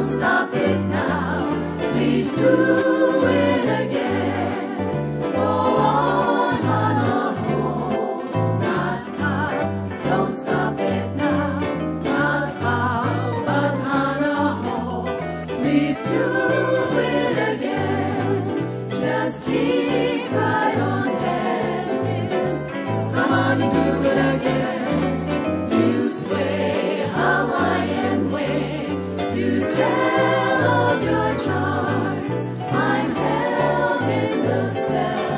Don't stop it now. Please do it again. Go on, Hanaho. Not far. Don't stop it now. Not far, but Hanaho. Please do it again. Just keep right on dancing. Come on and do it again. You sway Hawaiian way to tell of your charms. I'm held in the spell.